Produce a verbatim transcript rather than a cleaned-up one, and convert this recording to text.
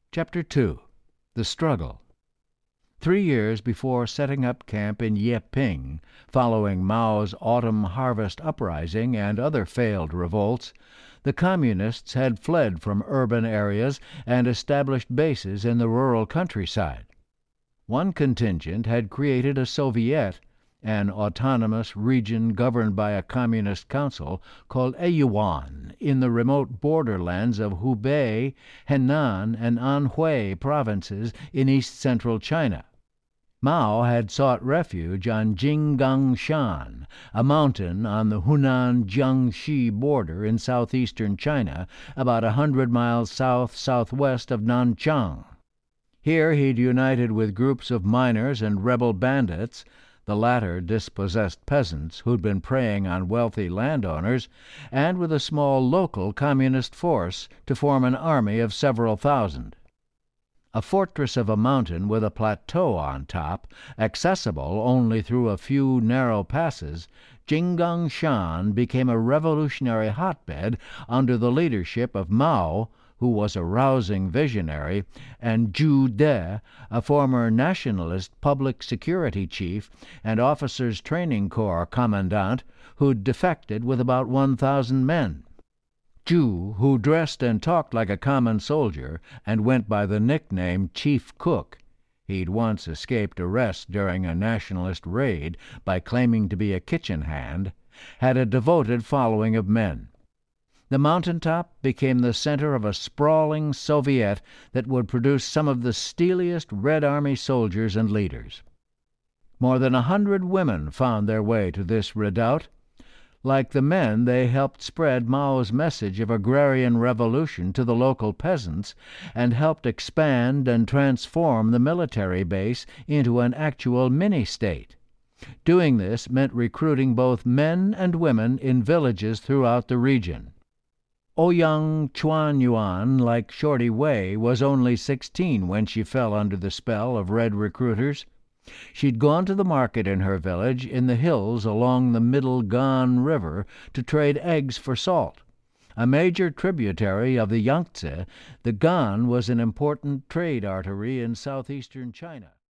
Chapter two. The Struggle. Three years before setting up camp in Yeping, following Mao's autumn harvest uprising and other failed revolts, the Communists had fled from urban areas and established bases in the rural countryside. One contingent had created a Soviet, an autonomous region governed by a communist council, called Eiyuan, in the remote borderlands of Hubei, Henan, and Anhui provinces in east-central China. Mao had sought refuge on Jinggangshan, a mountain on the Hunan-Jiangxi border in southeastern China, about a hundred miles south-southwest of Nanchang. Here he'd united with groups of miners and rebel bandits, the latter dispossessed peasants who'd been preying on wealthy landowners, and with a small local communist force to form an army of several thousand. A fortress of a mountain with a plateau on top, accessible only through a few narrow passes, Jinggangshan became a revolutionary hotbed under the leadership of Mao, who was a rousing visionary, and Zhu De, a former nationalist public security chief and officers' training corps commandant, who'd defected with about one thousand men. Zhu, who dressed and talked like a common soldier and went by the nickname Chief Cook (he'd once escaped arrest during a nationalist raid by claiming to be a kitchen hand), had a devoted following of men. The mountaintop became the center of a sprawling Soviet that would produce some of the steeliest Red Army soldiers and leaders. More than a hundred women found their way to this redoubt. Like the men, they helped spread Mao's message of agrarian revolution to the local peasants and helped expand and transform the military base into an actual mini-state. Doing this meant recruiting both men and women in villages throughout the region. Ouyang Chuanyuan, like Shorty Wei, was only sixteen when she fell under the spell of red recruiters. She'd gone to the market in her village in the hills along the Middle Gan River to trade eggs for salt. A major tributary of the Yangtze, the Gan was an important trade artery in southeastern China.